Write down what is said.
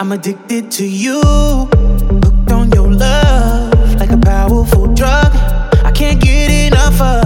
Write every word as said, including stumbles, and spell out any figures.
I'm addicted to you. Hooked on your love like a powerful drug. I can't get enough of